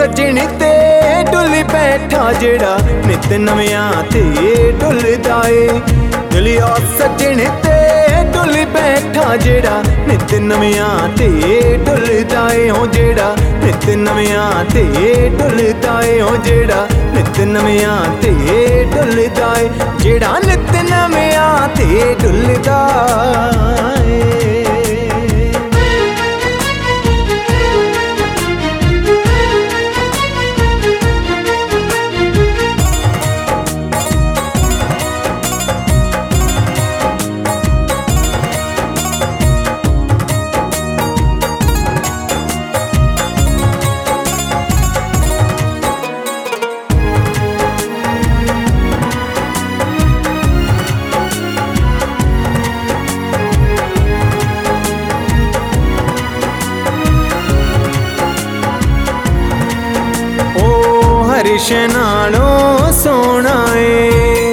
सजण ते डुल बैठा जेड़ा नित नवियां ते डुलदा ए। दिल ओ सजण ते डुल बैठा जेड़ा नित नवियां ते डुलदा ए। हो जेड़ा नित नवियां ते डुलदा ए। हो जेड़ा नित नवियां ते डुलदा ए। जेड़ा नित नवियां ते डुलदा ए। हरिश नालों सोना है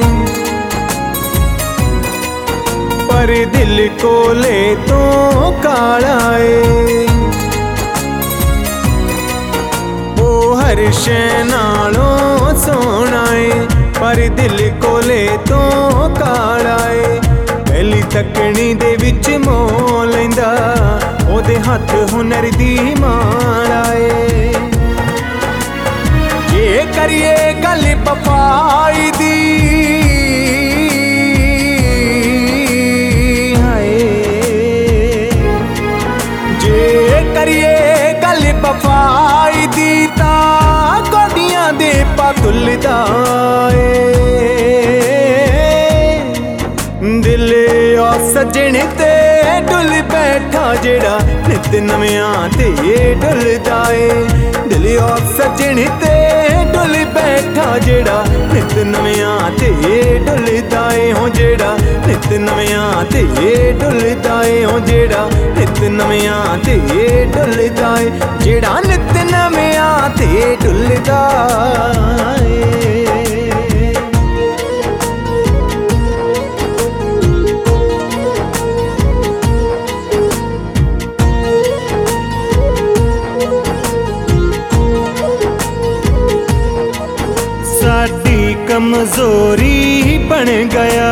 पर दिल कोले तो काला है। ओ हरिश नालों सोना है पर दिल कोले तो काला है। पहली तकनी दे विच मोह लैंदा ओदे हथ हुनर दी माला है। जे करिए गल बफाई दी हाय, जे करिए गल बफाई दी ता गोडियां दे पतुलदा ए। दिल ओ सजण ते डुल बैठा जेड़ा नित नवियां ते डुलदा ए। दिल ओ सजण ते डुल बैठा जेड़ा नित नवियां ते डुलदा ए। हो जेड़ा नित नवियां ते डुलदा ए। हो जेड़ा नित नवियां ते डुलदा ए। जेड़ा नित नवियां ते डुलदा ए। साडी कमजोरी बन गया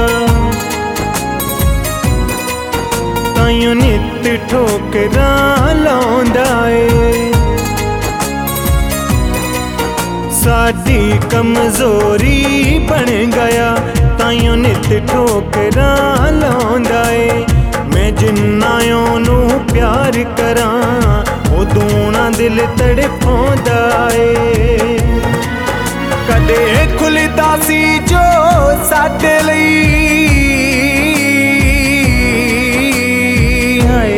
ताइयों नित ठोकरां लाउंदा ए। साडी कमजोरी बन गया ताइयों नित ठोकरां लाउंदा ए। मैं जिन्ना ओनू प्यार करां उदों ना दिल तड़पाउंदा ए। कदे खुलदा सी जो साडे लई हाय,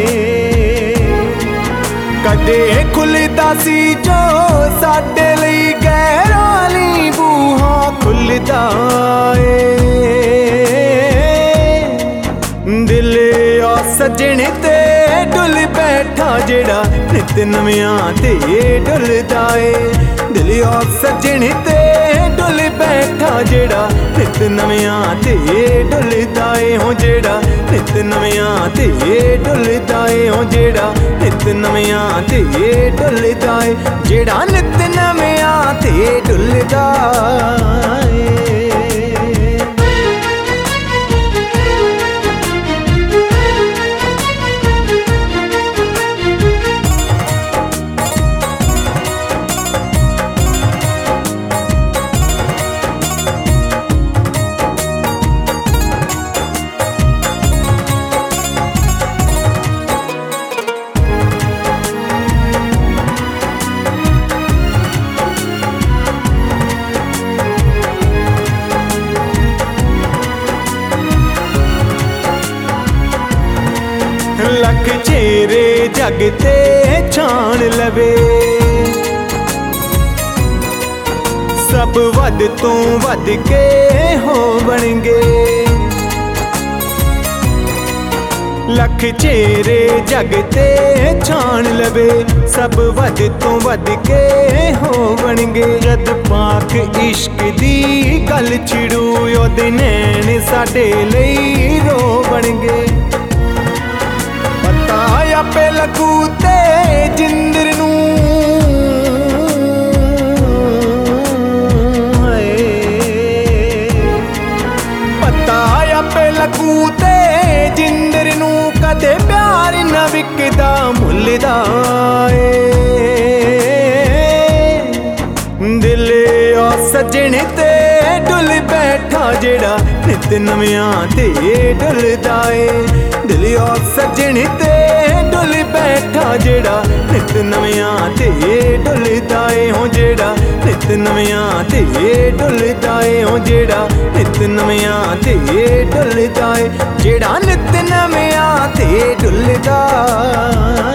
कदे खुलदा सी जो साडे लई गैरां लई बूहा खुलदा ए। दिल ओ सजण ते डुल बैठा जेड़ा नित नवियां ते डुलदा ए। दिल ओ सजण ते डुल बैठा जेड़ा नित नवियां ते डुलदा ए। हो जेड़ा नित नवियां ते डुलदा ए। हो जेड़ा नित नवियां ते डुलदा ए। जेड़ा नित नवियां ते डुलदा ए। लख चेहरे जग ते छाण लवे सब वध तो वध के होवणगे। लख चेहरे जग ते छाण लवे सब वध तो वध के होवणगे। जद पाक इश्क दी गल छिड़ू ओदे नैन साडे लई रोवणगे। पता आपे लगू ते जिंदर नूं ਇੱਕ ਦਾ ਮੁੱਲਦਾ ਏ। ਦਿਲ ਆ ਸੱਜਣ ਤੇ ਡੁੱਲ ਬੈਠਾ ਜਿਹੜਾ ਨਿਤ ਨਵਿਆਂ ਤੇ ਡੁੱਲਦਾ ਏ। ਦਿਲ ਆ ਸੱਜਣ ਤੇ ਡੁੱਲ ਬੈਠਾ ਜਿਹੜਾ ਨਿਤ ਨਵਿਆਂ ਤੇ ਡੁੱਲਦਾ ਏ। ਹੋ ਜਿਹੜਾ ਨਿਤ ਨਵਿਆਂ ਤੇ ਡੁੱਲਦਾ ਏ। ਹੋ ਜਿਹੜਾ ਨਿਤ ਨਵਿਆਂ ਤੇ ਡੁੱਲਦਾ ਏ। ਜਿਹੜਾ ਨਿਤ ਨਵਿਆਂ ਤੇ ਡੁੱਲਦਾ